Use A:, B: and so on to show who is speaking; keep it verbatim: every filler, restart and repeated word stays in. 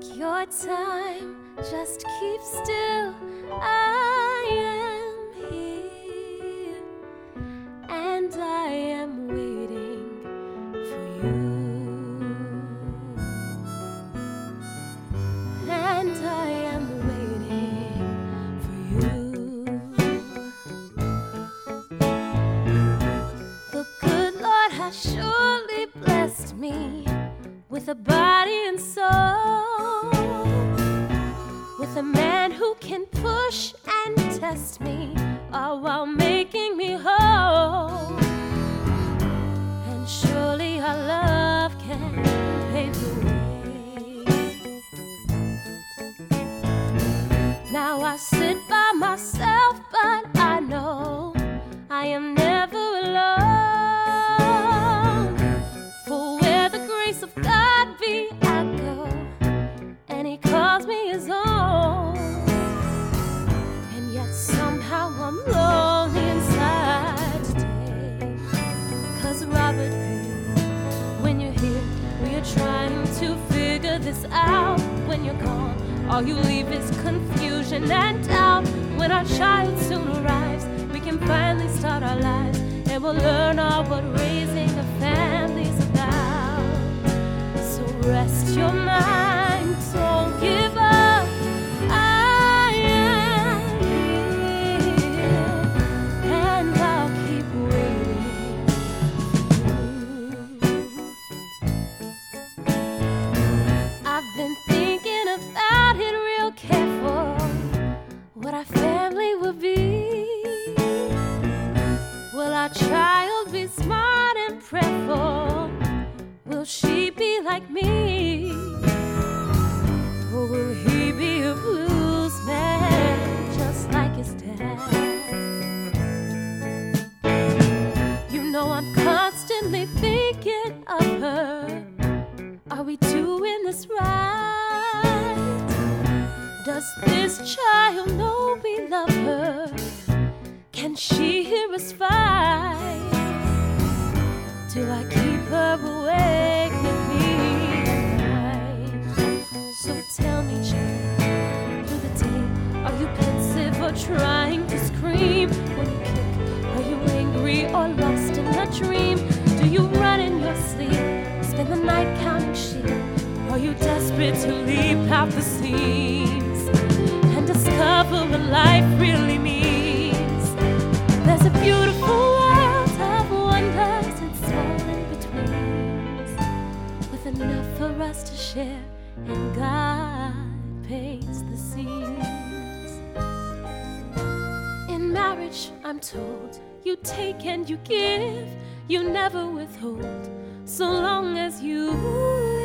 A: Take your time, just keep still. I am here, and I am waiting for you. And I am waiting for you. The good Lord has surely blessed me with a body and soul, with a man who can push and test me, all while making me whole. And surely our love can pave the way. Now I sit by myself, but I know I am never alone. For where the grace of God be, I go, and He calls me His own. And yet somehow I'm lonely inside today. 'Cause Robert, baby, when you're here, we are trying to figure this out. When you're gone, all you leave is confusion and doubt. When our child soon arrives, we can finally start our lives, and we'll learn all what raising a family's about. So rest your mind, don't give up. I am here, and I'll keep waiting for you. I've been thinking about it real careful, what our family will be. Will our child be smart and prayerful? Will she be like me? Or will he be a blues man just like his dad? You know I'm constantly thinking of her. Are we doing this right? Does this child know we love her? Can she hear us fight? Do I keep her awake with me at night? So tell me, child, through the day, are you pensive or trying to scream? When you kick, are you angry or lost in a dream? Do you run in your sleep, spend the night counting sheep? Are you desperate to leap out the seams and discover what life really means? There's a beautiful world of wonders and small in-betweens, with enough for us to share, and God paints the scenes. In marriage, I'm told, you take and you give, you never withhold, so long as you